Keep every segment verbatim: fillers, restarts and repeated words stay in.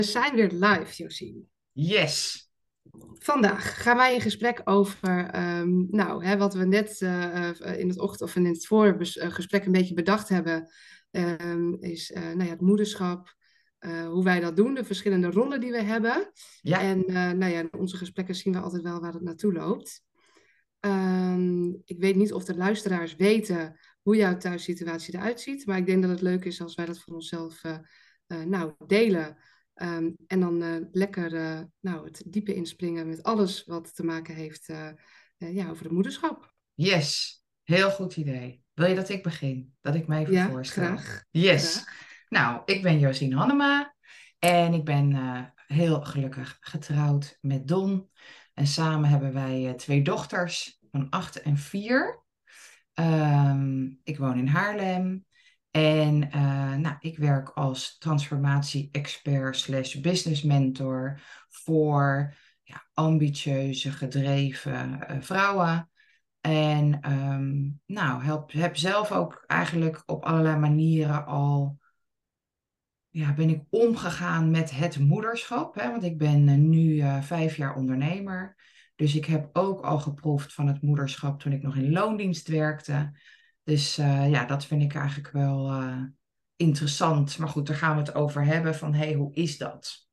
zijn weer live, Josien. Yes. Vandaag gaan wij in gesprek over, ehm, nou, hè, wat we net eh, eh, in het ochtend of in het voorgesprek een beetje bedacht hebben, ehm, is eh, nou ja, het moederschap, eh, hoe wij dat doen, de verschillende rollen die we hebben. Ja, En eh, nou ja, in onze gesprekken zien we altijd wel waar het naartoe loopt. Ehm, ik weet niet of de luisteraars weten hoe jouw thuissituatie eruit ziet, maar ik denk dat het leuk is als wij dat voor onszelf eh, eh, nou, delen. Ehm, en dan eh, lekker eh, nou, het diepe inspringen met alles wat te maken heeft eh, eh, ja, over het moederschap. yes. Heel goed idee. Wil je dat ik begin? Dat ik me even Ja, voorstel? graag. Yes. Graag. Nou, ik ben Josien Hannema en ik ben eh, heel gelukkig getrouwd met Don. En samen hebben wij eh, twee dochters van acht en vier. Ehm, ik woon in Haarlem en eh, nou, ik werk als transformatie-expert slash business mentor voor ja, ambitieuze, gedreven eh, vrouwen. En ehm, nou, help, heb zelf ook eigenlijk op allerlei manieren al, ja, ben ik omgegaan met het moederschap. Hè? Want ik ben eh, nu eh, vijf jaar ondernemer. Dus ik heb ook al geproefd van het moederschap toen ik nog in loondienst werkte. Dus eh, ja, dat vind ik eigenlijk wel eh, interessant. Maar goed, daar gaan we het over hebben van, hey, hoe is dat?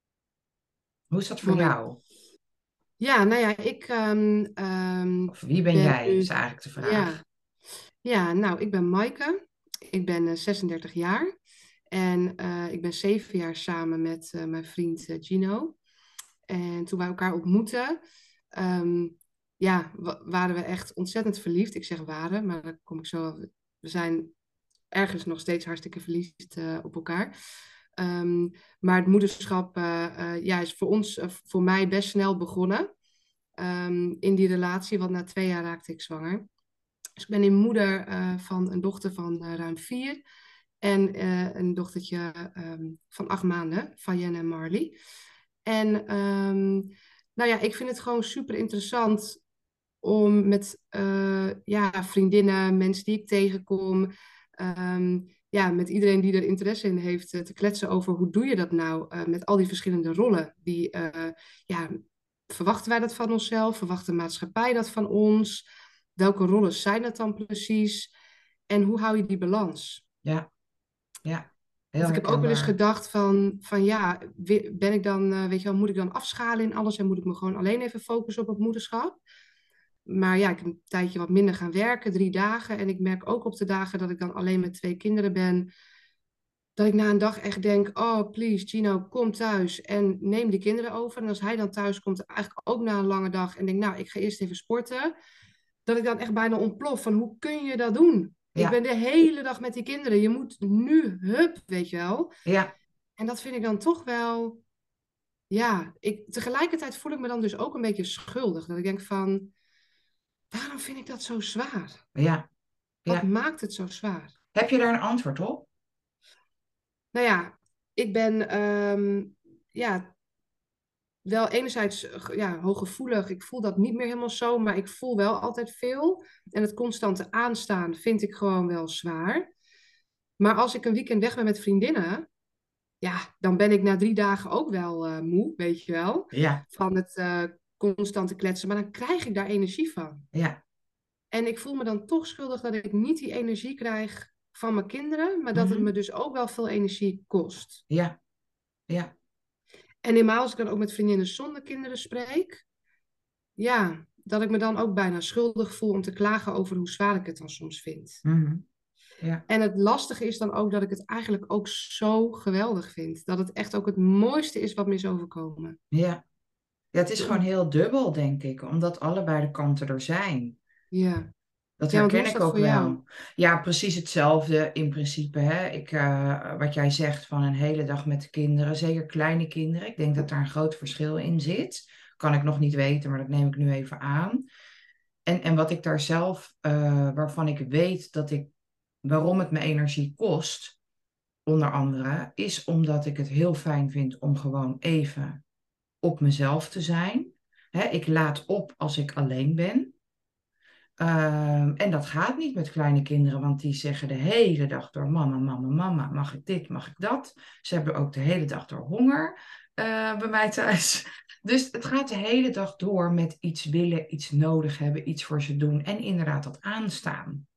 Hoe is dat voor Mooi. jou? Ja, nou ja, ik ehm, ehm, Of wie ben ben jij, is nu. eigenlijk de Ja, vraag. ja, nou, ik ben Maaike. Ik ben eh, zesendertig jaar. En eh, ik ben zeven jaar samen met eh, mijn vriend eh, Gino. En toen wij elkaar ontmoetten, ehm, ja, wa- waren we echt ontzettend verliefd. Ik zeg waren, maar daar kom ik zo. We zijn ergens nog steeds hartstikke verliefd eh, op elkaar. Ehm, maar het moederschap eh, eh, ja, is voor ons, eh, voor mij best snel begonnen. Ehm, in die relatie, want na twee jaar raakte ik zwanger. Dus ik ben nu moeder eh, van een dochter van eh, ruim vier. En eh, een dochtertje ehm, van acht maanden, van Jen en Marley. En ehm, nou ja, ik vind het gewoon super interessant om met eh, ja, vriendinnen, mensen die ik tegenkom, ehm, ja, met iedereen die er interesse in heeft, eh, te kletsen over hoe doe je dat nou eh, met al die verschillende rollen. Die, eh, ja, verwachten wij dat van onszelf? Verwacht de maatschappij dat van ons? Welke rollen zijn dat dan precies? En hoe hou je die balans? Ja, ja, heel Want ik heb ook wel eens herkenbaar. gedacht van, van ja, wi- ben ik dan, eh, weet je wel, moet ik dan afschalen in alles en moet ik me gewoon alleen even focussen op het moederschap? Maar ja, ik heb een tijdje wat minder gaan werken, drie dagen. En ik merk ook op de dagen dat ik dan alleen met twee kinderen ben, dat ik na een dag echt denk, oh please Gino, kom thuis en neem die kinderen over. En als hij dan thuis komt, eigenlijk ook na een lange dag en denk, nou, ik ga eerst even sporten, dat ik dan echt bijna ontplof van, hoe kun je dat doen? Ik ben Ja, de hele dag met die kinderen. Je moet nu, hup, weet je wel. ja, En dat vind ik dan toch wel, ja, ik, tegelijkertijd voel ik me dan dus ook een beetje schuldig. Dat ik denk van, waarom vind ik dat zo zwaar? ja, Wat ja. maakt het zo zwaar? Heb je daar een antwoord op? Nou ja, ik ben ehm, ja, wel enerzijds eh, ja, hooggevoelig. Ik voel dat niet meer helemaal zo, maar ik voel wel altijd veel. En het constante aanstaan vind ik gewoon wel zwaar. Maar als ik een weekend weg ben met vriendinnen, ja, dan ben ik na drie dagen ook wel eh, moe, weet je wel. Ja, Van het eh, constante kletsen. Maar dan krijg ik daar energie van. ja. En ik voel me dan toch schuldig dat ik niet die energie krijg van mijn kinderen, maar dat het me Mhm. dus ook wel veel energie kost. Ja, ja. En helemaal als ik dan ook met vriendinnen zonder kinderen spreek, ja, dat ik me dan ook bijna schuldig voel om te klagen over hoe zwaar ik het dan soms vind. Mhm. Ja, En het lastige is dan ook dat ik het eigenlijk ook zo geweldig vind. Dat het echt ook het mooiste is wat me is overkomen. ja. Ja, het is gewoon Ja, heel dubbel, denk ik, omdat allebei de kanten er zijn. ja, Dat ja, want hoe herken is ik dat ook voor jou? wel. Ja, precies hetzelfde in principe. Hè? Ik, eh, wat jij zegt van een hele dag met de kinderen, zeker kleine kinderen. Ik denk dat daar een groot verschil in zit. Kan ik nog niet weten, maar dat neem ik nu even aan. En, en wat ik daar zelf, eh, waarvan ik weet dat ik, waarom het me energie kost, onder andere, is omdat ik het heel fijn vind om gewoon even op mezelf te zijn. Hè, ik laat op als ik alleen ben. Ehm, en dat gaat niet met kleine kinderen, want die zeggen de hele dag door mama, mama, mama, mag ik dit, mag ik dat? Ze hebben ook de hele dag door honger eh, bij mij thuis. Dus het gaat de hele dag door met iets willen, iets nodig hebben, iets voor ze doen en inderdaad dat aanstaan.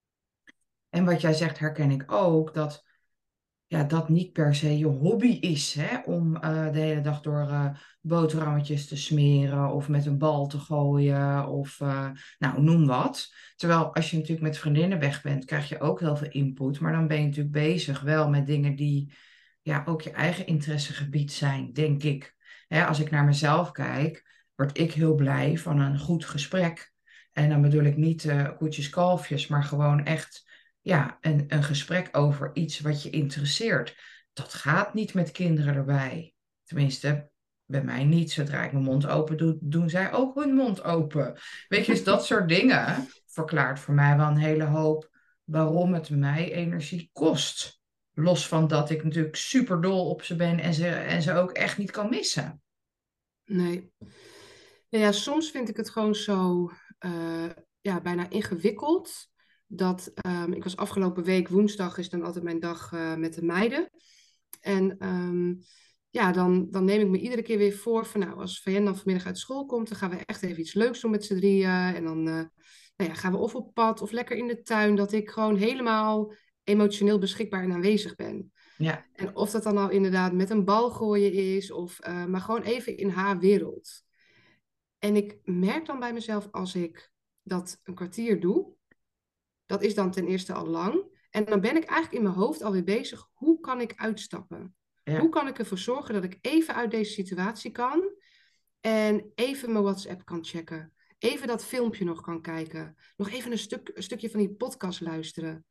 En wat jij zegt herken ik ook, dat ja, dat niet per se je hobby is, hè? Om eh, de hele dag door eh, boterhammetjes te smeren of met een bal te gooien of eh, nou, noem wat. Terwijl als je natuurlijk met vriendinnen weg bent, krijg je ook heel veel input, maar dan ben je natuurlijk bezig wel met dingen die ja, ook je eigen interessegebied zijn, denk ik. Hè, als ik naar mezelf kijk, word ik heel blij van een goed gesprek. En dan bedoel ik niet eh koetjes kalfjes, maar gewoon echt ja, een, een gesprek over iets wat je interesseert. Dat gaat niet met kinderen erbij. Tenminste, bij mij niet. Zodra ik mijn mond open doe, doen zij ook hun mond open. Weet je, dus dat soort dingen verklaart voor mij wel een hele hoop waarom het mij energie kost. Los van dat ik natuurlijk super dol op ze ben en ze, en ze ook echt niet kan missen. Nee. Nou ja, soms vind ik het gewoon zo eh, ja, bijna ingewikkeld. Dat ehm, ik was afgelopen week, woensdag is dan altijd mijn dag eh, met de meiden. En ehm, ja, dan, dan neem ik me iedere keer weer voor van nou, als Vienne dan vanmiddag uit school komt, dan gaan we echt even iets leuks doen met z'n drieën. En dan eh, nou ja, gaan we of op pad of lekker in de tuin, dat ik gewoon helemaal emotioneel beschikbaar en aanwezig ben. Ja, En of dat dan nou inderdaad met een bal gooien is, of eh, maar gewoon even in haar wereld. En ik merk dan bij mezelf als ik dat een kwartier doe, dat is dan ten eerste al lang. En dan ben ik eigenlijk in mijn hoofd alweer bezig, hoe kan ik uitstappen? Hoe ja, kan ik ervoor zorgen dat ik even uit deze situatie kan en even mijn WhatsApp kan checken? Even dat filmpje nog kan kijken. Nog even een, stuk, een stukje van die podcast luisteren.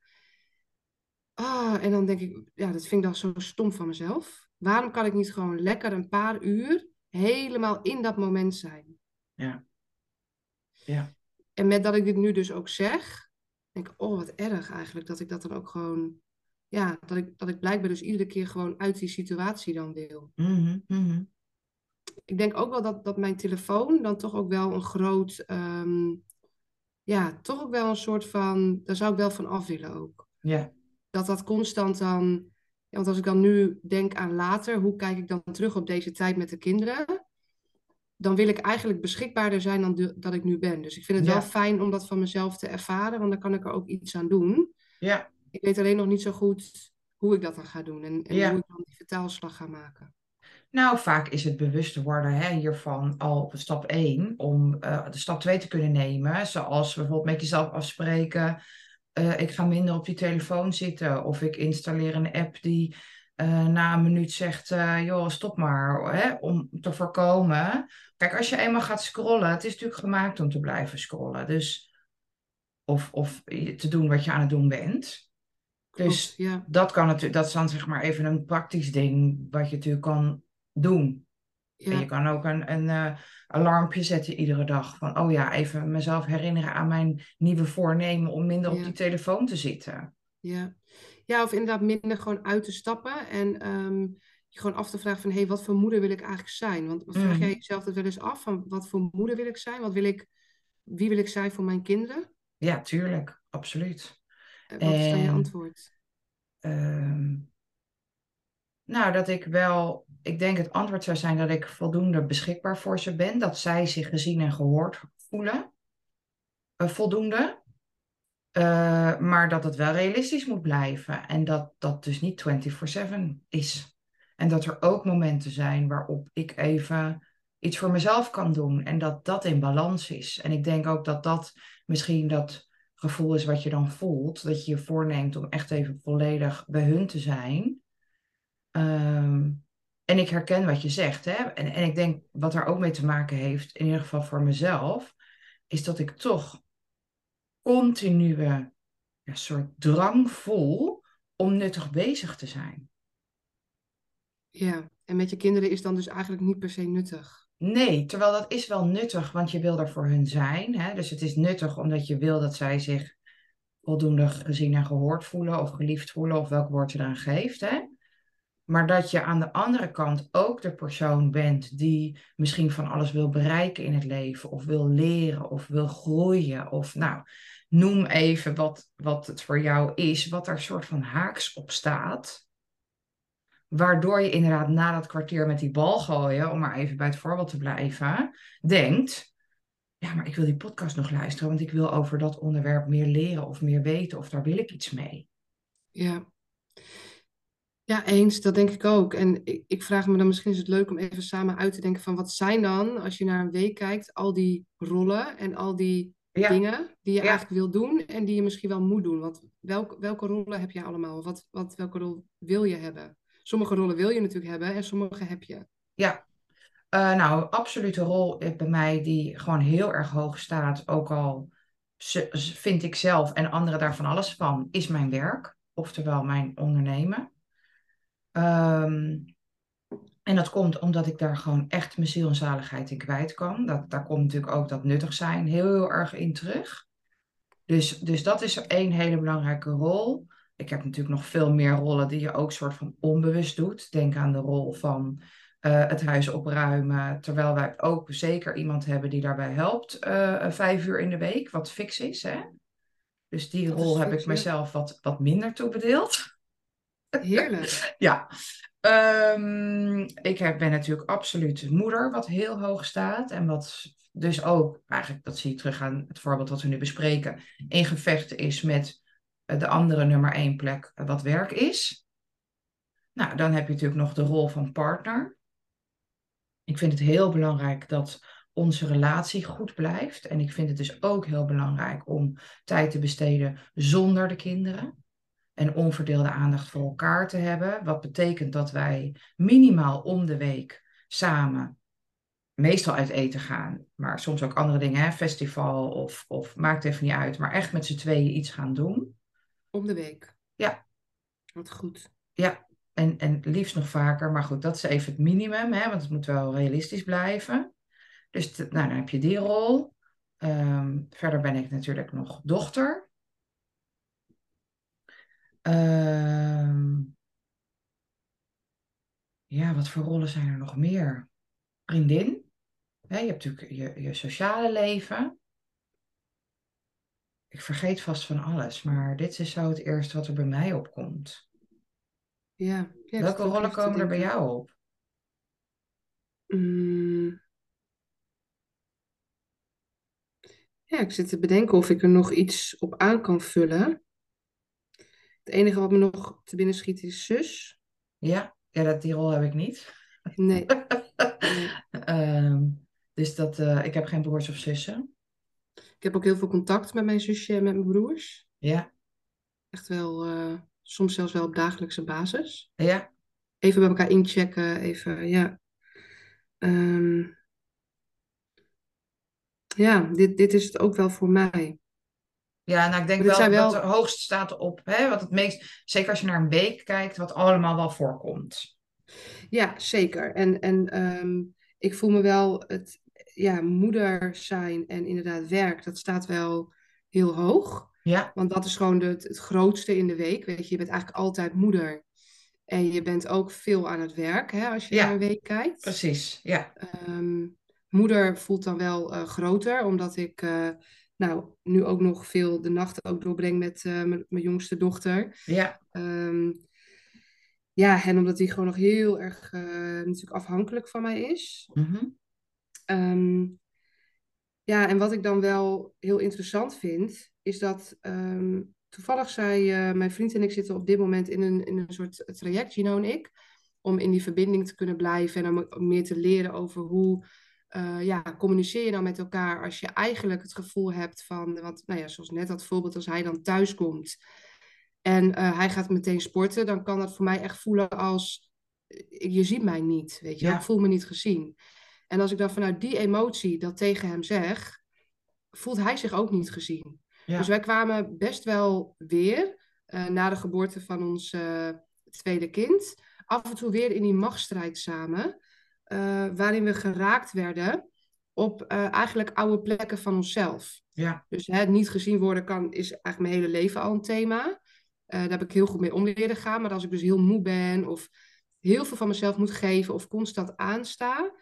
Ah, en dan denk ik, ja, dat vind ik dan zo stom van mezelf. Waarom kan ik niet gewoon lekker een paar uur helemaal in dat moment zijn? ja, ja. En met dat ik dit nu dus ook zeg, denk ik, oh, wat erg eigenlijk, dat ik dat dan ook gewoon, ja, dat ik, dat ik blijkbaar dus iedere keer gewoon uit die situatie dan wil. Mhm, mhm. Ik denk ook wel dat, dat mijn telefoon dan toch ook wel een groot, ehm, ja, toch ook wel een soort van, daar zou ik wel van af willen ook. Ja, Dat dat constant dan, ja, want als ik dan nu denk aan later, hoe kijk ik dan terug op deze tijd met de kinderen? Dan wil ik eigenlijk beschikbaarder zijn dan de- dat ik nu ben. Dus ik vind het wel ja, fijn om dat van mezelf te ervaren, want dan kan ik er ook iets aan doen. ja, Ik weet alleen nog niet zo goed hoe ik dat dan ga doen en, en hoe ja. ik dan die vertaalslag ga maken. Nou, vaak is het bewust worden hè, hiervan al stap één om eh, de stap twee te kunnen nemen. Zoals bijvoorbeeld met jezelf afspreken. eh, ik ga minder op die telefoon zitten. Of ik installeer een app die eh, na een minuut zegt, eh, joh, stop maar. Hè, om te voorkomen. Kijk, als je eenmaal gaat scrollen, het is natuurlijk gemaakt om te blijven scrollen. Dus, of, of te doen wat je aan het doen bent. Klopt, Dus ja. dat kan natuurlijk, dat is dan zeg maar even een praktisch ding wat je natuurlijk kan doen. En je Ja, kan ook een, een eh, alarmpje zetten iedere dag. Van, oh ja, even mezelf herinneren aan mijn nieuwe voornemen om minder op die ja, telefoon te zitten. ja. Ja, of inderdaad minder gewoon uit te stappen en ehm, je gewoon af te vragen van, hé, hey, wat voor moeder wil ik eigenlijk zijn? Want vraag jij Mhm. jezelf dat wel eens af van, wat voor moeder wil ik zijn? Wat wil ik, wie wil ik zijn voor mijn kinderen? Ja, tuurlijk, absoluut. Eh, Wat is dan je En antwoord? ehm, nou, dat ik wel, ik denk het antwoord zou zijn dat ik voldoende beschikbaar voor ze ben. Dat zij zich gezien en gehoord voelen. Eh, voldoende. Eh, maar dat het wel realistisch moet blijven. En dat dat dus niet vierentwintig zeven is. En dat er ook momenten zijn waarop ik even iets voor mezelf kan doen. En dat dat in balans is. En ik denk ook dat dat misschien dat gevoel is wat je dan voelt. Dat je je voorneemt om echt even volledig bij hun te zijn. Ehm, en ik herken wat je zegt. Hè? En, en ik denk wat daar ook mee te maken heeft, in ieder geval voor mezelf, is dat ik toch continue een soort drang voel om nuttig bezig te zijn. Ja, en met je kinderen is dan dus eigenlijk niet per se nuttig. Nee, terwijl dat is wel nuttig, want je wil er voor hun zijn. Hè? Dus het is nuttig omdat je wil dat zij zich voldoende gezien en gehoord voelen of geliefd voelen of welk woord je eraan geeft. Hè? Maar dat je aan de andere kant ook de persoon bent die misschien van alles wil bereiken in het leven, of wil leren, of wil groeien, of nou, noem even wat, wat het voor jou is, wat er soort van haaks op staat. Waardoor je inderdaad na dat kwartier met die bal gooien, om maar even bij het voorbeeld te blijven, denkt, ja, maar ik wil die podcast nog luisteren, want ik wil over dat onderwerp meer leren of meer weten, of daar wil ik iets mee. Ja. Ja, eens, dat denk ik ook. En ik, ik vraag me dan, misschien is het leuk om even samen uit te denken van wat zijn dan, als je naar een week kijkt, al die rollen en al die Ja, dingen die je ja, eigenlijk wil doen en die je misschien wel moet doen. Want welk, welke rollen heb je allemaal? Wat, wat, welke rol wil je hebben? Sommige rollen wil je natuurlijk hebben en sommige heb je. ja. Uh, nou, absolute rol bij mij die gewoon heel erg hoog staat, ook al vind ik zelf en anderen daar van alles van, is mijn werk, oftewel mijn ondernemen. Um, en dat komt omdat ik daar gewoon echt mijn ziel en zaligheid in kwijt kan. Dat, daar komt natuurlijk ook dat nuttig zijn heel, heel erg in terug. Dus, dus dat is één hele belangrijke rol. Ik heb natuurlijk nog veel meer rollen die je ook soort van onbewust doet. Denk aan de rol van uh, het huis opruimen. Terwijl wij ook zeker iemand hebben die daarbij helpt. Uh, vijf uur in de week, wat fix is. Hè? Dus die Dat rol is heb ik fix, ja. mezelf wat, wat minder toebedeeld. Heerlijk. Ja. Um, ik heb, ben natuurlijk absoluut moeder, wat heel hoog staat. En wat dus ook, eigenlijk dat zie je terug aan het voorbeeld wat we nu bespreken, in gevecht is met de andere nummer één plek, wat werk is. Nou, dan heb je natuurlijk nog de rol van partner. Ik vind het heel belangrijk dat onze relatie goed blijft. En ik vind het dus ook heel belangrijk om tijd te besteden zonder de kinderen. En onverdeelde aandacht voor elkaar te hebben. Wat betekent dat wij minimaal om de week samen, meestal uit eten gaan, maar soms ook andere dingen, hè? Festival of, of maakt even niet uit, maar echt met z'n tweeën iets gaan doen. Om de week. Ja, Wat goed. ja. En, en liefst nog vaker, maar goed, dat is even het minimum, hè? Want het moet wel realistisch blijven. Dus te, nou, dan heb je die rol. Um, verder ben ik natuurlijk nog dochter. Um, ja, wat voor rollen zijn er nog meer? Vriendin. Hè, je hebt natuurlijk je, je sociale leven. Ik vergeet vast van alles, maar dit is zo het eerste wat er bij mij opkomt. Ja, ja, ik Welke zit ook rollen even te komen er bij denken. jou op? Mm, ja, ik zit te bedenken of ik er nog iets op aan kan vullen. Het enige wat me nog te binnen schiet is zus. Ja, ja dat, die rol heb ik niet. Nee, nee. um, dus dat, uh, ik heb geen broers of zussen. Ik heb ook heel veel contact met mijn zusje en met mijn broers. Ja, Echt wel, eh, soms zelfs wel op dagelijkse basis. ja. Even bij elkaar inchecken, even, ja. Ehm, ja, dit, dit is het ook wel voor mij. Ja, nou ik denk Maar dit zijn wel dat er wel, hoogst staat op, hè, wat het meest, zeker als je naar een week kijkt, wat allemaal wel voorkomt. ja, zeker. En, en ehm, ik voel me wel, het ja, moeder zijn en inderdaad werk, dat staat wel heel hoog. Ja, Want dat is gewoon de, het, het grootste in de week. Weet je, je bent eigenlijk altijd moeder. En je bent ook veel aan het werk, hè, als je naar een ja, week kijkt. precies. Ja, Ehm, moeder voelt dan wel eh, groter, omdat ik eh, nou, nu ook nog veel de nachten ook doorbreng met eh, mijn mijn jongste dochter. ja. Ehm, ja, en omdat die gewoon nog heel erg eh, natuurlijk afhankelijk van mij is. Mhm. Ehm, ja, en wat ik dan wel heel interessant vind, is dat ehm, toevallig zei eh, mijn vriend en ik zitten op dit moment in een, in een soort traject, Gino en ik, om in die verbinding te kunnen blijven en om om meer te leren over hoe eh, ja, communiceer je nou met elkaar als je eigenlijk het gevoel hebt van, want nou ja, zoals net dat voorbeeld, als hij dan thuis komt en eh, hij gaat meteen sporten, dan kan dat voor mij echt voelen als, eh, je ziet mij niet, weet je wel, ik Ja, voel me niet gezien. En als ik dan vanuit die emotie dat tegen hem zeg, voelt hij zich ook niet gezien. Dus ja, wij kwamen best wel weer, uh, na de geboorte van ons uh, tweede kind, af en toe weer in die machtsstrijd samen, uh, waarin we geraakt werden op uh, eigenlijk oude plekken van onszelf. ja, Dus hè, niet gezien worden kan, is eigenlijk mijn hele leven al een thema. Uh, daar heb ik heel goed mee om leren gaan. Maar als ik dus heel moe ben of heel veel van mezelf moet geven of constant aansta,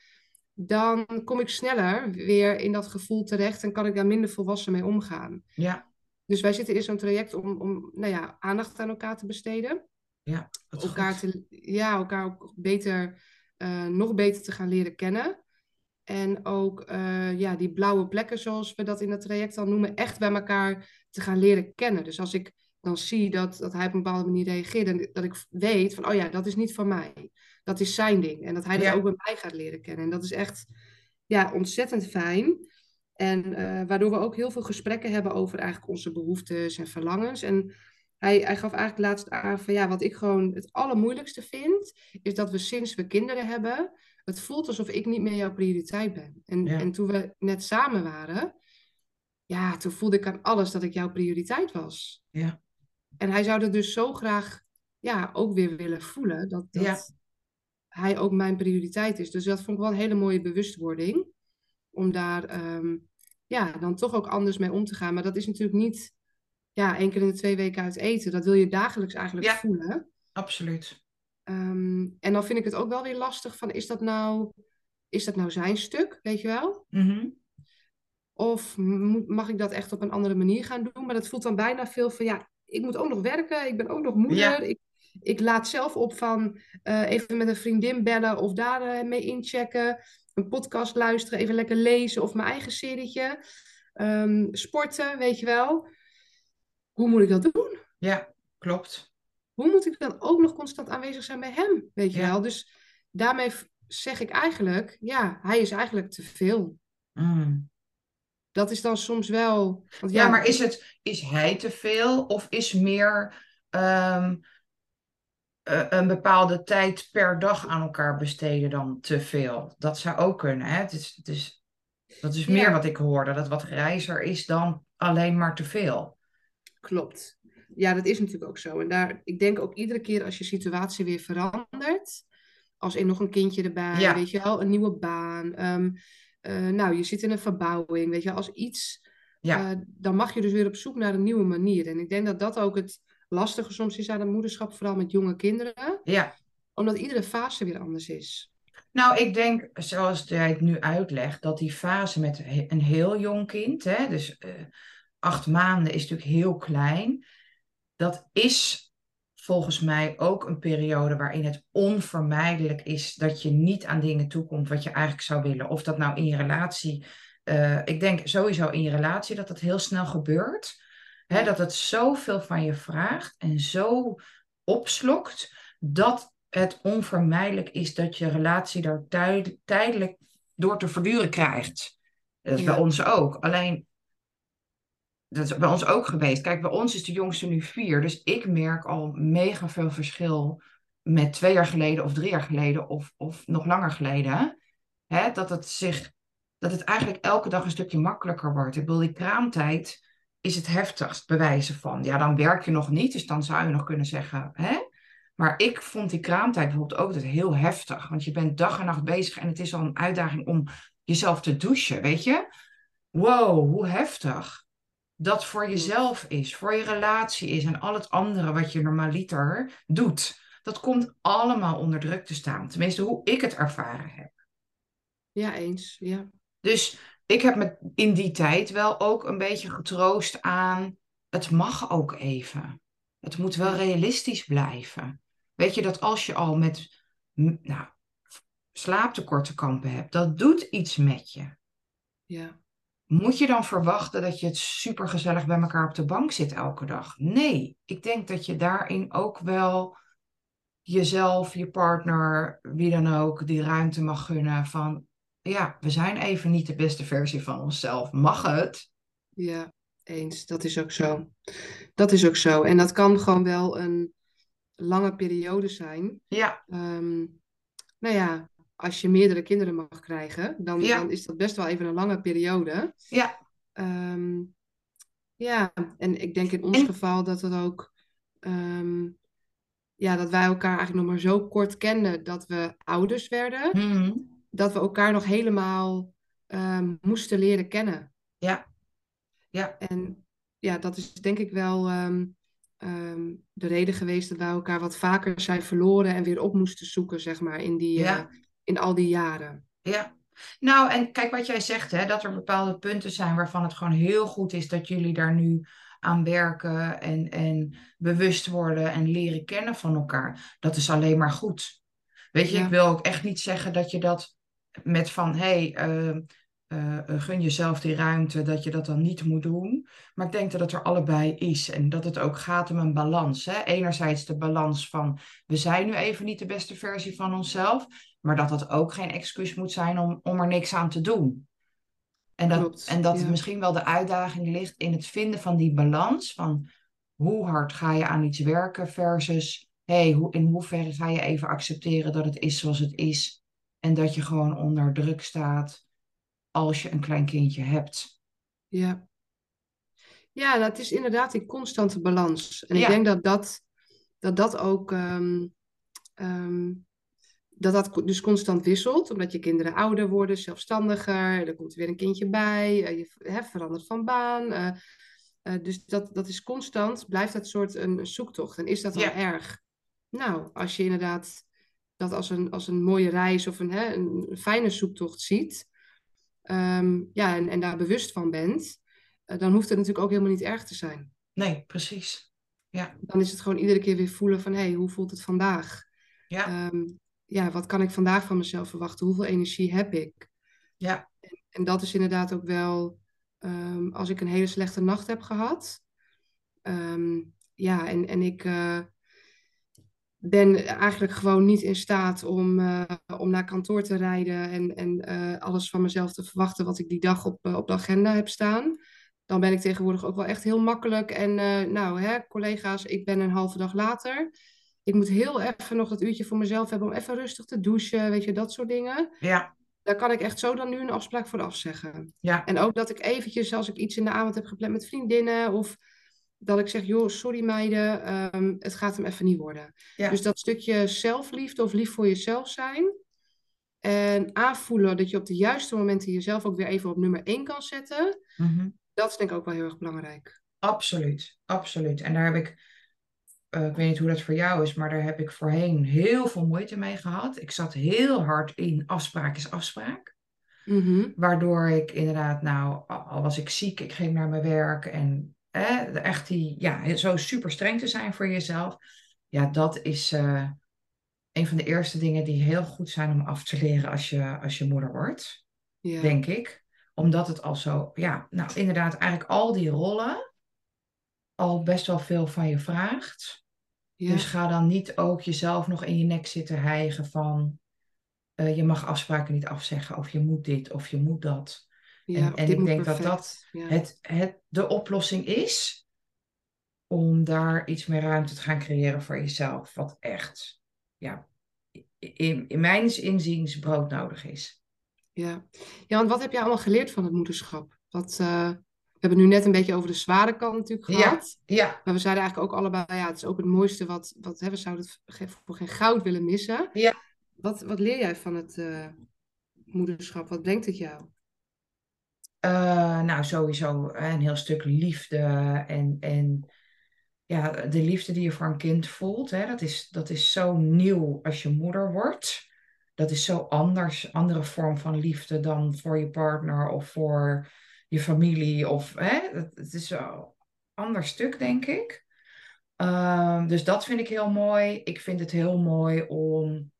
dan kom ik sneller weer in dat gevoel terecht en kan ik daar minder volwassen mee omgaan. Ja, Dus wij zitten in zo'n traject om, om nou ja, aandacht aan elkaar te besteden. ja, wat Elkaar, goed. te, ja, elkaar ook beter, uh, nog beter te gaan leren kennen. En ook uh, ja, die blauwe plekken, zoals we dat in het traject al noemen, echt bij elkaar te gaan leren kennen. Dus als ik dan zie dat, dat hij op een bepaalde manier reageert, en dat ik weet van, oh ja, dat is niet van mij. Dat is zijn ding. En dat hij dat ook Ja, bij mij gaat leren kennen. En dat is echt ja, ontzettend fijn. En uh, waardoor we ook heel veel gesprekken hebben over eigenlijk onze behoeftes en verlangens. En hij, hij gaf eigenlijk laatst aan van ja, wat ik gewoon het allermoeilijkste vind, is dat we sinds we kinderen hebben, het voelt alsof ik niet meer jouw prioriteit ben. En, ja, en toen we net samen waren, ja, toen voelde ik aan alles dat ik jouw prioriteit was. ja, En hij zou dat dus zo graag ja, ook weer willen voelen, dat, ja, dat hij ook mijn prioriteit is. Dus dat vond ik wel een hele mooie bewustwording, om daar um, ja, dan toch ook anders mee om te gaan. Maar dat is natuurlijk niet ja, één keer in de twee weken uit eten. Dat wil je dagelijks eigenlijk ja, voelen. absoluut. Um, en dan vind ik het ook wel weer lastig van, is dat nou, is dat nou zijn stuk, weet je wel? Mhm. Of moet, mag ik dat echt op een andere manier gaan doen? Maar dat voelt dan bijna veel van, ja, ik moet ook nog werken, ik ben ook nog moeder. Ja, Ik, ik laat zelf op van uh, even met een vriendin bellen of daar uh, mee inchecken. Een podcast luisteren, even lekker lezen of mijn eigen serietje. Um, sporten, weet je wel. Hoe moet ik dat doen? ja, klopt. Hoe moet ik dan ook nog constant aanwezig zijn bij hem, weet je Ja. wel? Dus daarmee zeg ik eigenlijk, ja, hij is eigenlijk te veel. Mm. Dat is dan soms wel, want Ja, ja, maar is het, is hij te veel of is meer ehm, eh, een bepaalde tijd per dag aan elkaar besteden dan te veel? Dat zou ook kunnen, hè? Het is, het is, dat is meer ja, wat ik hoorde, dat wat grijzer is dan alleen maar te veel. klopt. Ja, dat is natuurlijk ook zo. En daar, ik denk ook iedere keer als je situatie weer verandert, als in nog een kindje erbij, Ja, weet je wel, een nieuwe baan. Um, uh, nou, je zit in een verbouwing, weet je wel, als iets, uh, ja, dan mag je dus weer op zoek naar een nieuwe manier. En ik denk dat dat ook het lastige soms is aan het moederschap, vooral met jonge kinderen, ja. omdat iedere fase weer anders is. Nou, ik denk, zoals jij het nu uitlegt, dat die fase met he- een heel jong kind, hè, dus eh, acht maanden is natuurlijk heel klein, dat is volgens mij ook een periode waarin het onvermijdelijk is dat je niet aan dingen toekomt wat je eigenlijk zou willen. Of dat nou in je relatie, eh, ik denk sowieso in je relatie dat dat heel snel gebeurt. Hè, Ja, dat het zoveel van je vraagt en zo opslokt dat het onvermijdelijk is dat je relatie daar tuid- tijdelijk door te verduren krijgt. Dat is bij ja, ons ook. Alleen dat is bij ons ook geweest. Kijk, bij ons is de jongste nu vier. Dus ik merk al mega veel verschil met twee jaar geleden of drie jaar geleden of, of nog langer geleden. Hè, dat het zich, dat het eigenlijk elke dag een stukje makkelijker wordt. Ik bedoel, die kraamtijd is het heftigst bewijzen van. Ja, dan werk je nog niet, dus dan zou je nog kunnen zeggen, hè? Maar ik vond die kraamtijd bijvoorbeeld ook altijd heel heftig. Want je bent dag en nacht bezig en het is al een uitdaging om jezelf te douchen, weet je? Wow, hoe heftig dat voor klopt. jezelf is, voor je relatie is en al het andere wat je normaliter doet. Dat komt allemaal onder druk te staan. Tenminste, hoe ik het ervaren heb. Ja, eens. Ja, Dus ik heb me in die tijd wel ook een beetje getroost aan, het mag ook even. Het moet wel ja, realistisch blijven. Weet je dat als je al met m, nou, slaaptekorten kampen hebt, dat doet iets met je. ja, Moet je dan verwachten dat je het supergezellig bij elkaar op de bank zit elke dag? Nee, ik denk dat je daarin ook wel jezelf, je partner, wie dan ook, die ruimte mag gunnen van, ja, we zijn even niet de beste versie van onszelf. Mag het? ja, eens. Dat is ook zo. Dat is ook zo. En dat kan gewoon wel een lange periode zijn. Ja, Ehm, nou ja, als je meerdere kinderen mag krijgen, dan, dan ja, is dat best wel even een lange periode. ja. Ehm, ja, en ik denk in ons En geval dat het ook, ehm, ja, dat wij elkaar eigenlijk nog maar zo kort kenden dat we ouders werden, hmm, dat we elkaar nog helemaal ehm, moesten leren kennen. ja, ja, En ja, dat is denk ik wel. ehm, ehm, de reden geweest dat wij elkaar wat vaker zijn verloren en weer op moesten zoeken, zeg maar, in die, eh, Ja, in al die jaren. ja. Nou, en kijk wat jij zegt, hè, dat er bepaalde punten zijn waarvan het gewoon heel goed is dat jullie daar nu aan werken en, en bewust worden en leren kennen van elkaar. Dat is alleen maar goed. Weet je, ik Ja, wil ook echt niet zeggen dat je dat met van, hé, hey, eh, eh, eh, gun jezelf die ruimte, dat je dat dan niet moet doen. Maar ik denk dat het er allebei is en dat het ook gaat om een balans. Hè? Enerzijds de balans van, we zijn nu even niet de beste versie van onszelf, maar dat dat ook geen excuus moet zijn om, om er niks aan te doen. En dat, en klopt. dat Ja, misschien wel de uitdaging ligt in het vinden van die balans van hoe hard ga je aan iets werken versus hey, hoe, in hoeverre ga je even accepteren dat het is zoals het is en dat je gewoon onder druk staat als je een klein kindje hebt. ja. Ja, dat is inderdaad die constante balans. En ik Ja, denk dat dat, dat, dat ook ehm, ehm, dat dat dus constant wisselt, omdat je kinderen ouder worden, zelfstandiger, er komt weer een kindje bij, eh, je hè, verandert van baan. eh, eh, dus dat, dat is constant, blijft dat soort een, een zoektocht. En is dat dan ja, erg? Nou, als je inderdaad dat als een, als een mooie reis of een, hè, een fijne zoektocht ziet, ehm, ja, en, en daar bewust van bent, eh, dan hoeft het natuurlijk ook helemaal niet erg te zijn. nee, precies. Ja, Dan is het gewoon iedere keer weer voelen van, hé, hey, hoe voelt het vandaag? ja, Ehm, ja, wat kan ik vandaag van mezelf verwachten? Hoeveel energie heb ik? ja, En dat is inderdaad ook wel, ehm, als ik een hele slechte nacht heb gehad. ehm, ja, en, en ik eh, ben eigenlijk gewoon niet in staat om, eh, om naar kantoor te rijden en, en eh, alles van mezelf te verwachten wat ik die dag op, eh, op de agenda heb staan. Dan ben ik tegenwoordig ook wel echt heel makkelijk. En eh, nou, hè, collega's, ik ben een halve dag later. Ik moet heel even nog dat uurtje voor mezelf hebben om even rustig te douchen, weet je, dat soort dingen. ja, Daar kan ik echt zo dan nu een afspraak voor afzeggen. ja, En ook dat ik eventjes, als ik iets in de avond heb gepland met vriendinnen, of dat ik zeg, joh, sorry meiden, ehm, het gaat hem even niet worden. Dus ja. dat stukje zelfliefde of lief voor jezelf zijn en aanvoelen dat je op de juiste momenten jezelf ook weer even op nummer één kan zetten, Mhm. dat is denk ik ook wel heel erg belangrijk. Absoluut, absoluut. En daar heb ik, eh, ik weet niet hoe dat voor jou is, maar daar heb ik voorheen heel veel moeite mee gehad. Ik zat heel hard in afspraak is afspraak. Mhm. Waardoor ik inderdaad, nou, al al was ik ziek, ik ging naar mijn werk en eh, echt die, ja, zo super streng te zijn voor jezelf. Ja, dat is eh, een van de eerste dingen die heel goed zijn om af te leren als je, als je moeder wordt, Ja, denk ik. Omdat het al zo, ja, nou inderdaad, eigenlijk al die rollen al best wel veel van je vraagt. Dus ja, ga dan niet ook jezelf nog in je nek zitten hijgen van eh, je mag afspraken niet afzeggen of je moet dit of je moet dat. ja, En, of en dit ik moet denk dat dat perfect. Ja, het, het de oplossing is om daar iets meer ruimte te gaan creëren voor jezelf. Wat echt, ja, in, in mijn inziens broodnodig is. ja. Ja, want wat heb jij allemaal geleerd van het moederschap? Wat, eh, we hebben het nu net een beetje over de zware kant natuurlijk Ja, gehad. ja, Maar we zeiden eigenlijk ook allebei, ja, het is ook het mooiste wat, wat hè, we zouden het ge- voor geen goud willen missen. ja. Wat, wat leer jij van het eh, moederschap? Wat brengt het jou? Eh, nou, sowieso eh, een heel stuk liefde en, en ja, de liefde die je voor een kind voelt, hè, dat is, dat is zo nieuw als je moeder wordt. Dat is zo anders, andere vorm van liefde dan voor je partner of voor je familie. Of, hè, het, het is een ander stuk, denk ik. Ehm, dus dat vind ik heel mooi. Ik vind het heel mooi om,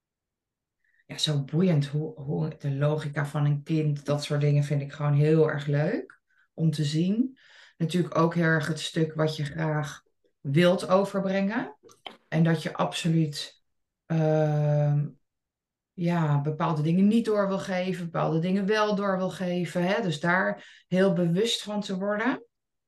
ja, zo boeiend, hoe, hoe de logica van een kind, dat soort dingen vind ik gewoon heel erg leuk om te zien. Natuurlijk ook heel erg het stuk wat je graag wilt overbrengen. En dat je absoluut ehm, ja, bepaalde dingen niet door wil geven, bepaalde dingen wel door wil geven. Hè? Dus daar heel bewust van te worden.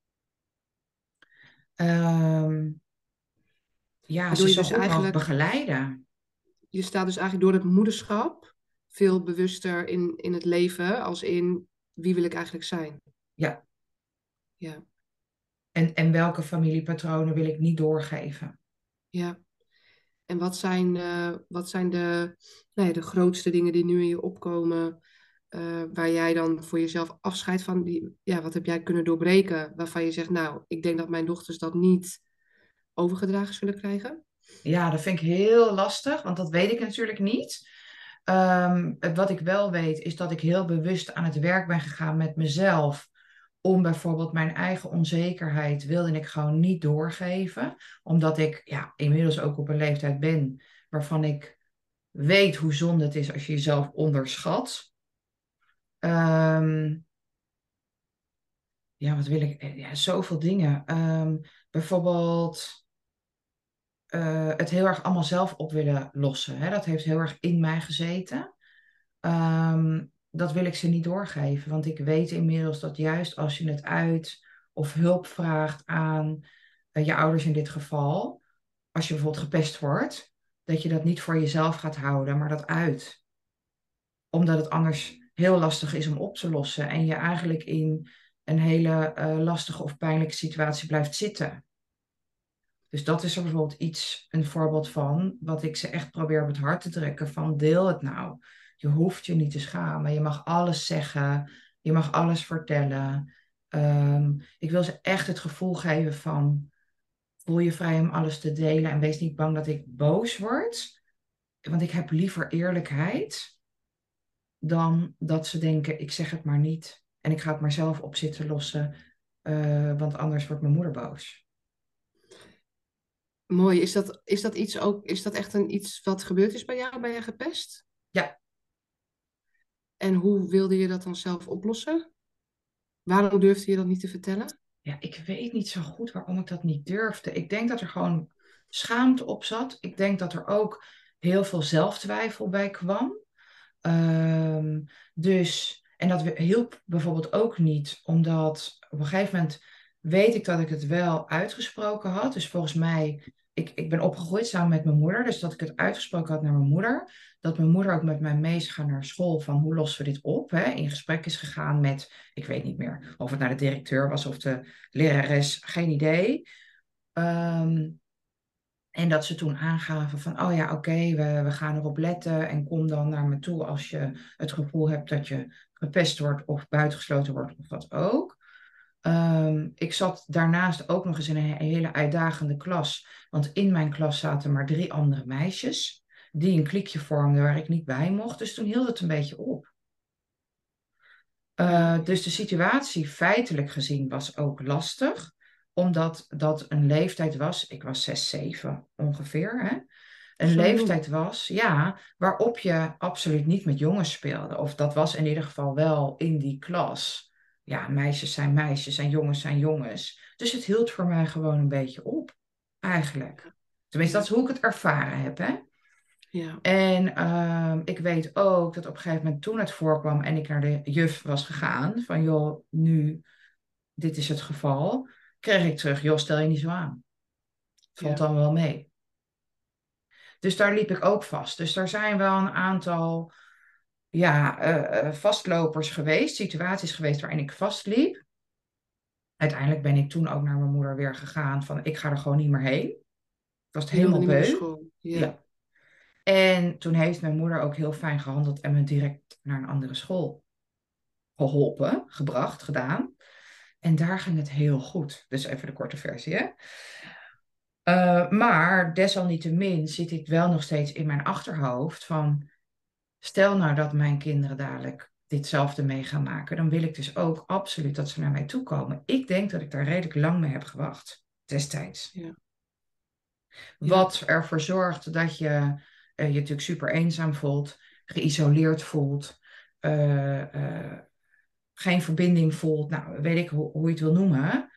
Ehm, ja, Waardoor ze je zo dus goed mogelijk eigenlijk, begeleiden. je staat dus eigenlijk door het moederschap veel bewuster in, in het leven, als in wie wil ik eigenlijk zijn? Ja, Ja, en, en welke familiepatronen wil ik niet doorgeven? ja. En wat zijn, eh, wat zijn de, nou ja, de grootste dingen die nu in je opkomen, eh, waar jij dan voor jezelf afscheid van, die, ja, wat heb jij kunnen doorbreken, waarvan je zegt, nou, ik denk dat mijn dochters dat niet overgedragen zullen krijgen? Ja, dat vind ik heel lastig, want dat weet ik natuurlijk niet. Ehm, het- wat ik wel weet, is dat ik heel bewust aan het werk ben gegaan met mezelf. Om bijvoorbeeld mijn eigen onzekerheid wilde ik gewoon niet doorgeven. Omdat ik ja, inmiddels ook op een leeftijd ben waarvan ik weet hoe zonde het is als je jezelf onderschat. Ehm, ja, wat wil ik? Eh, Ja, zoveel dingen. Ehm, bijvoorbeeld eh, het heel erg allemaal zelf op willen lossen. Hè? Dat heeft heel erg in mij gezeten. Ehm, dat wil ik ze niet doorgeven, want ik weet inmiddels dat juist als je het uit of hulp vraagt aan eh, je ouders in dit geval, als je bijvoorbeeld gepest wordt, dat je dat niet voor jezelf gaat houden, maar dat uit. Omdat het anders heel lastig is om op te lossen en je eigenlijk in een hele eh, lastige of pijnlijke situatie blijft zitten. Dus dat is er bijvoorbeeld iets, een voorbeeld van, wat ik ze echt probeer op het hart te drukken, van deel het nou. Je hoeft je niet te schamen. Je mag alles zeggen. Je mag alles vertellen. Ehm, ik wil ze echt het gevoel geven van, voel je vrij om alles te delen en wees niet bang dat ik boos word. Want ik heb liever eerlijkheid dan dat ze denken, ik zeg het maar niet en ik ga het maar zelf op zitten lossen, eh, want anders wordt mijn moeder boos. Mooi. Is dat, is dat iets ook, is dat echt een iets wat gebeurd is bij jou? Ben je gepest? Ja, En hoe wilde je dat dan zelf oplossen? Waarom durfde je dat niet te vertellen? Ja, ik weet niet zo goed waarom ik dat niet durfde. Ik denk dat er gewoon schaamte op zat. Ik denk dat er ook heel veel zelftwijfel bij kwam. Ehm, dus, en dat we- hielp bijvoorbeeld ook niet, omdat op een gegeven moment weet ik dat ik het wel uitgesproken had. Dus volgens mij, ik, ik ben opgegroeid samen met mijn moeder, dus dat ik het uitgesproken had naar mijn moeder. Dat mijn moeder ook met mij mee is gaan naar school van hoe lossen we dit op. Hè? In gesprek is gegaan met, ik weet niet meer of het naar de directeur was of de lerares, geen idee. Ehm, en dat ze toen aangaven van, oh ja, oké, we, we gaan erop letten en kom dan naar me toe als je het gevoel hebt dat je gepest wordt of buitengesloten wordt of wat ook. Ehm, ik zat daarnaast ook nog eens in een hele uitdagende klas, want in mijn klas zaten maar drie andere meisjes die een kliekje vormden waar ik niet bij mocht. Dus toen hield het een beetje op. Ja, Uh, dus de situatie feitelijk gezien was ook lastig, omdat dat een leeftijd was, ik was zes, zeven ongeveer, hè? Een zo jong. leeftijd was, ja, waarop je absoluut niet met jongens speelde. Of dat was in ieder geval wel in die klas. Ja, meisjes zijn meisjes en jongens zijn jongens. Dus het hield voor mij gewoon een beetje op, eigenlijk. Tenminste, dat Ja, is hoe ik het ervaren heb, hè? ja. En ehm, ik weet ook dat op een gegeven moment toen het voorkwam en ik naar de juf was gegaan, van joh, nu, dit is het geval, kreeg ik terug, joh, stel je niet zo aan. Het valt Ja. dan wel mee. Dus daar liep ik ook vast. Dus er zijn wel een aantal ja, eh, eh, vastlopers geweest, situaties geweest waarin ik vastliep. Uiteindelijk ben ik toen ook naar mijn moeder weer gegaan van ik ga er gewoon niet meer heen. Ik was het Je wilde helemaal niet meer naar beu. school. Ja. Ja. En toen heeft mijn moeder ook heel fijn gehandeld en me direct naar een andere school geholpen, gebracht, gedaan. En daar ging het heel goed. Dus even de korte versie, hè? Uh, maar desalniettemin zit ik wel nog steeds in mijn achterhoofd van... Stel nou dat mijn kinderen dadelijk ditzelfde mee gaan maken, dan wil ik dus ook absoluut dat ze naar mij toe komen. Ik denk dat ik daar redelijk lang mee heb gewacht, destijds. Ja. Ja. Wat ervoor zorgt dat je uh, je natuurlijk super eenzaam voelt, geïsoleerd voelt, uh, uh, geen verbinding voelt, nou weet ik hoe, hoe je het wil noemen.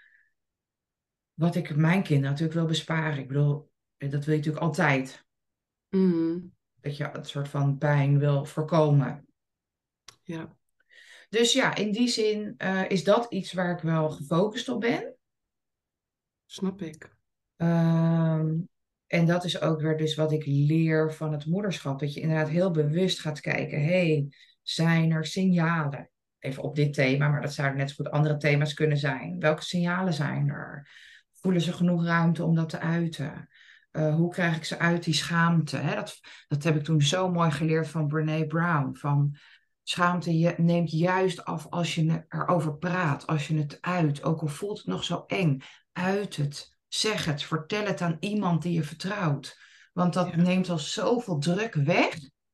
Wat ik mijn kinderen natuurlijk wil besparen. Ik bedoel, dat wil je natuurlijk altijd. Mhm. Dat je het soort van pijn wil voorkomen. Ja. Dus ja, in die zin uh, is dat iets waar ik wel gefocust op ben. Snap ik. Um, en dat is ook weer dus wat ik leer van het moederschap. Dat je inderdaad heel bewust gaat kijken. Hey, zijn er signalen? Even op dit thema, maar dat zouden net zo goed andere thema's kunnen zijn. Welke signalen zijn er? Voelen ze genoeg ruimte om dat te uiten? Uh, hoe krijg ik ze uit die schaamte? Hè? Dat, dat heb ik toen zo mooi geleerd van Brené Brown. Van schaamte je, neemt juist af als je erover praat, als je het uit. Ook al voelt het nog zo eng, uit het. zeg het, vertel het aan iemand die je vertrouwt. Want dat Ja, neemt al zoveel druk weg,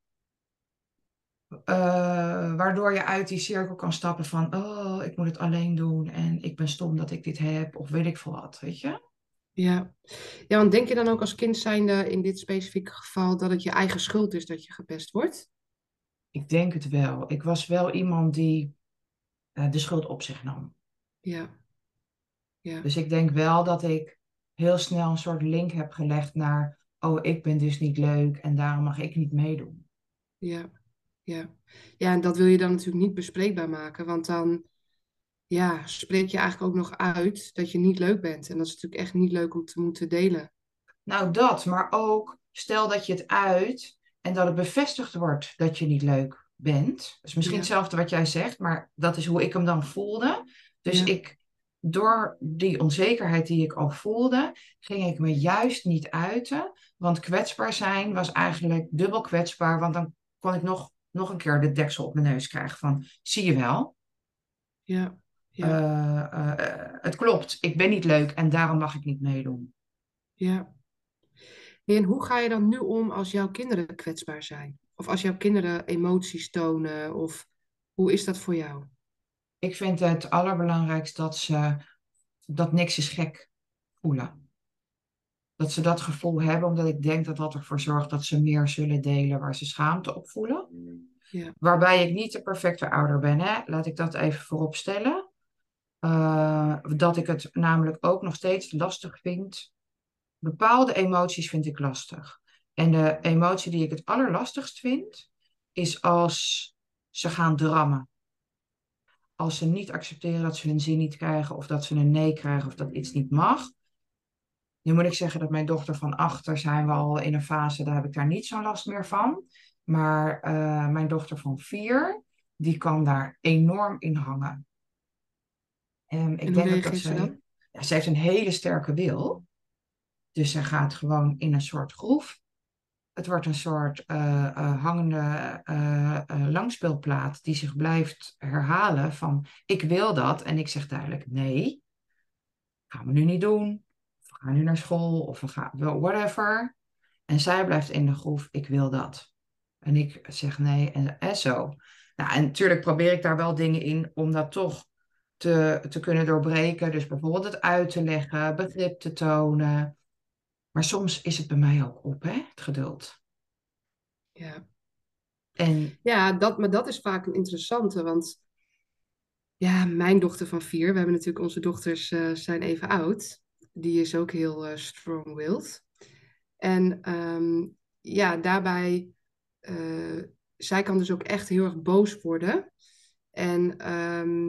eh, waardoor je uit die cirkel kan stappen van, oh, ik moet het alleen doen en ik ben stom dat ik dit heb, of weet ik veel wat, weet je? ja. Ja, want denk je dan ook als kind zijnde in dit specifieke geval dat het je eigen schuld is dat je gepest wordt? Ik denk het wel. Ik was wel iemand die eh, de schuld op zich nam. Ja, ja, Dus ik denk wel dat ik heel snel een soort link heb gelegd naar, oh, ik ben dus niet leuk en daarom mag ik niet meedoen. ja, ja. Ja, en dat wil je dan natuurlijk niet bespreekbaar maken, want dan ja, spreek je eigenlijk ook nog uit dat je niet leuk bent. En dat is natuurlijk echt niet leuk om te moeten delen. Nou, dat, maar ook stel dat je het uit en dat het bevestigd wordt dat je niet leuk bent. Dus misschien Ja, hetzelfde wat jij zegt, maar dat is hoe ik hem dan voelde. Dus ja, ik, door die onzekerheid die ik al voelde, ging ik me juist niet uiten. Want kwetsbaar zijn was eigenlijk dubbel kwetsbaar, want dan kon ik nog, nog een keer de deksel op mijn neus krijgen van, zie je wel, ja, ja, eh, eh, eh, het klopt, ik ben niet leuk en daarom mag ik niet meedoen. ja. En hoe ga je dan nu om als jouw kinderen kwetsbaar zijn? Of als jouw kinderen emoties tonen? Of hoe is dat voor jou? Ik vind het allerbelangrijkst dat ze dat niks is gek voelen. Dat ze dat gevoel hebben, omdat ik denk dat dat ervoor zorgt dat ze meer zullen delen waar ze schaamte op voelen. Ja, Waarbij ik niet de perfecte ouder ben, hè? Laat ik dat even voorop stellen. Uh, dat ik het namelijk ook nog steeds lastig vind. Bepaalde emoties vind ik lastig. En de emotie die ik het allerlastigst vind, is als ze gaan drammen. Als ze niet accepteren dat ze hun zin niet krijgen, of dat ze een nee krijgen, of dat iets niet mag. Nu moet ik zeggen dat mijn dochter van achter zijn we al in een fase, daar heb ik daar niet zo'n last meer van. Maar uh, mijn dochter van vier, die kan daar enorm in hangen. En ik en hoe denk ook dat reageert ze zij, dan? ja, zij heeft een hele sterke wil. Dus zij gaat gewoon in een soort groef. Het wordt een soort uh, uh, hangende uh, uh, langspeelplaat die zich blijft herhalen van ik wil dat. En ik zeg duidelijk nee, gaan we nu niet doen. We gaan nu naar school of we gaan whatever. En zij blijft in de groef, ik wil dat. En ik zeg nee en, en zo. Nou, en natuurlijk probeer ik daar wel dingen in om dat toch te, te kunnen doorbreken. Dus bijvoorbeeld het uit te leggen, begrip te tonen. Maar soms is het bij mij ook op, hè, het geduld. Ja, En ja dat, maar dat is vaak een interessante, want ja, mijn dochter van vier, we hebben natuurlijk onze dochters eh, zijn even oud. Die is ook heel eh, strong-willed. En ehm, ja, daarbij, eh, zij kan dus ook echt heel erg boos worden. En ehm,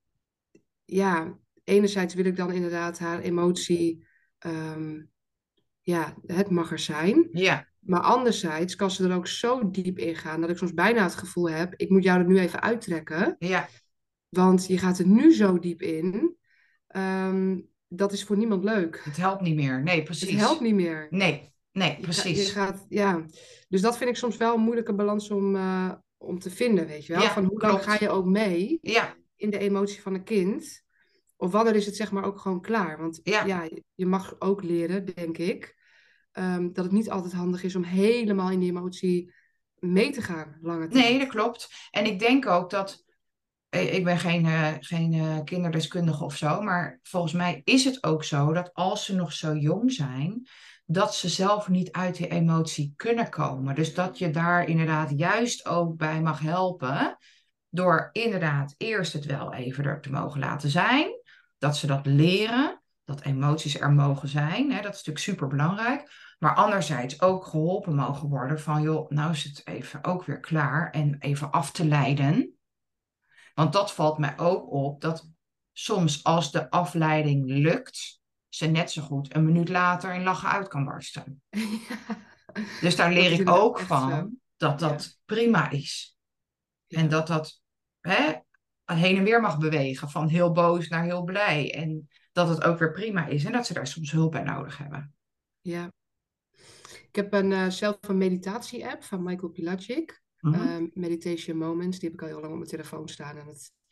ja, enerzijds wil ik dan inderdaad haar emotie, ehm, ja, het mag er zijn. ja, Maar anderzijds kan ze er ook zo diep in gaan dat ik soms bijna het gevoel heb, ik moet jou er nu even uittrekken. ja, Want je gaat er nu zo diep in. Ehm, dat is voor niemand het leuk. helpt niet meer. Nee, Het helpt precies. niet meer. Nee, nee, Je, ga, je precies. gaat, ja. Dus dat vind ik soms wel een moeilijke balans om, eh, om te vinden, weet je wel. Van Ja, hoe lang ga klopt. je ook mee Ja, in de emotie van een kind? Of wanneer is het zeg maar ook gewoon klaar? Want ja. ja, je mag ook leren, denk ik, ehm, dat het niet altijd handig is om helemaal in die emotie mee te gaan, lange Nee, dat tijd. klopt. En ik denk ook dat eh, ik ben geen, eh, geen eh, kinderdeskundige of zo, maar volgens mij is het ook zo dat als ze nog zo jong zijn, dat ze zelf niet uit die emotie kunnen komen. Dus dat je daar inderdaad juist ook bij mag helpen, door inderdaad eerst het wel even er te mogen laten zijn, dat ze dat leren, dat emoties er mogen zijn, hè, dat is natuurlijk super belangrijk. Maar anderzijds ook geholpen mogen worden van, joh, nou is het even ook weer klaar en even af te leiden. Want dat valt mij ook op, dat soms als de afleiding lukt, ze net zo goed een minuut later in lachen uit kan barsten. Dus daar Dat leer is ik inderdaad ook echt zo. van dat Ja, dat prima is. En ja, dat dat hè, heen en weer mag bewegen, van heel boos naar heel blij. En dat het ook weer prima is en dat ze daar soms hulp bij nodig hebben. ja. Ik heb een, eh, zelf een meditatie-app van Michael Pilacic. Mhm. Ehm, Meditation Moments. Die heb ik al heel lang op mijn telefoon staan. En het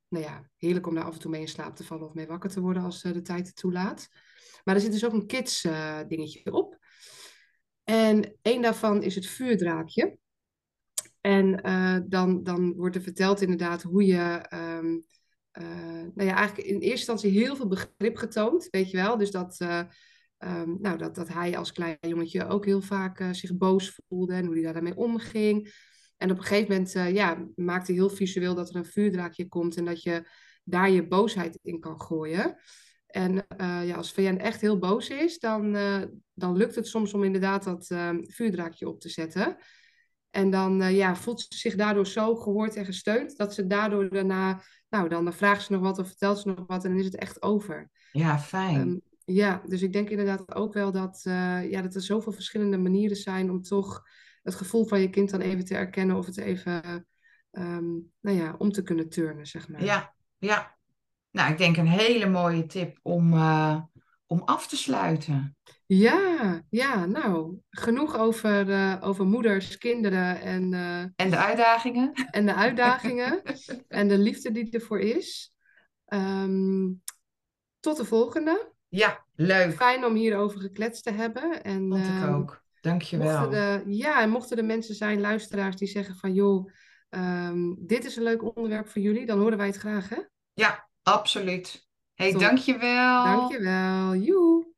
nou ja, heerlijk om daar af en toe mee in slaap te vallen of mee wakker te worden als eh, de tijd het toelaat. Maar er zit dus ook een kids eh, dingetje op. En één daarvan is het vuurdraakje. En eh, dan, dan wordt er verteld inderdaad hoe je, ehm, eh, nou ja, eigenlijk in eerste instantie heel veel begrip getoond, weet je wel. Dus dat, eh, ehm, nou, dat, dat hij als klein jongetje ook heel vaak eh, zich boos voelde en hoe hij daar daarmee omging. En op een gegeven moment, eh, ja, maakt hij heel visueel dat er een vuurdraakje komt en dat je daar je boosheid in kan gooien. En eh, ja, als V N echt heel boos is, dan, eh, dan lukt het soms om inderdaad dat eh, vuurdraakje op te zetten. En dan eh, ja, voelt ze zich daardoor zo gehoord en gesteund, dat ze daardoor daarna, nou dan, dan vraagt ze nog wat of vertelt ze nog wat en dan is het echt over. Ja, Ehm, fijn. ja, dus ik denk inderdaad ook wel dat, eh, ja, dat er zoveel verschillende manieren zijn om toch het gevoel van je kind dan even te erkennen of het even, ehm, nou ja, om te kunnen turnen, zeg maar. Ja, ja. Nou, ik denk een hele mooie tip om, eh, om af te sluiten. Ja, ja, nou, genoeg over, eh, over moeders, kinderen en, eh, En de uitdagingen? en de uitdagingen en de liefde die ervoor is. Ehm, tot de volgende. Ja, leuk. Fijn om hierover gekletst te hebben. En Vond ik ehm, ook. Dank je mochten wel. er, ja, en mochten er mensen zijn, luisteraars, die zeggen van joh, ehm, dit is een leuk onderwerp voor jullie, dan horen wij het graag, hè? Ja, absoluut. Hey, Top. dank je wel. Dankjewel. Joe.